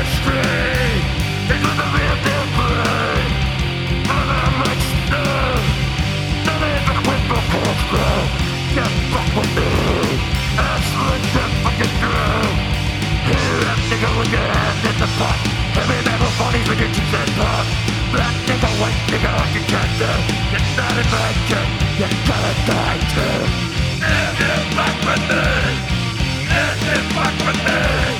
Heavy metal bodies with your teeth and pop. Black nigga, white nigga, like a cancer. You're not invited, you're gonna die too. If you fuck with me, if you fuck with me.